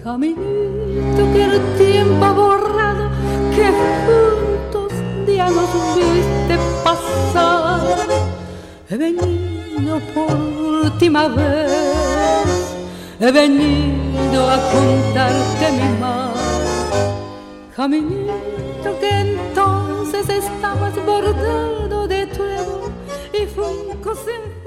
Caminito que el tiempo ha borrado, que juntos ya nos viste pasar. He venido por última vez, he venido a contarte mi mal. Caminito que entonces estabas bordado de trueno y funcos en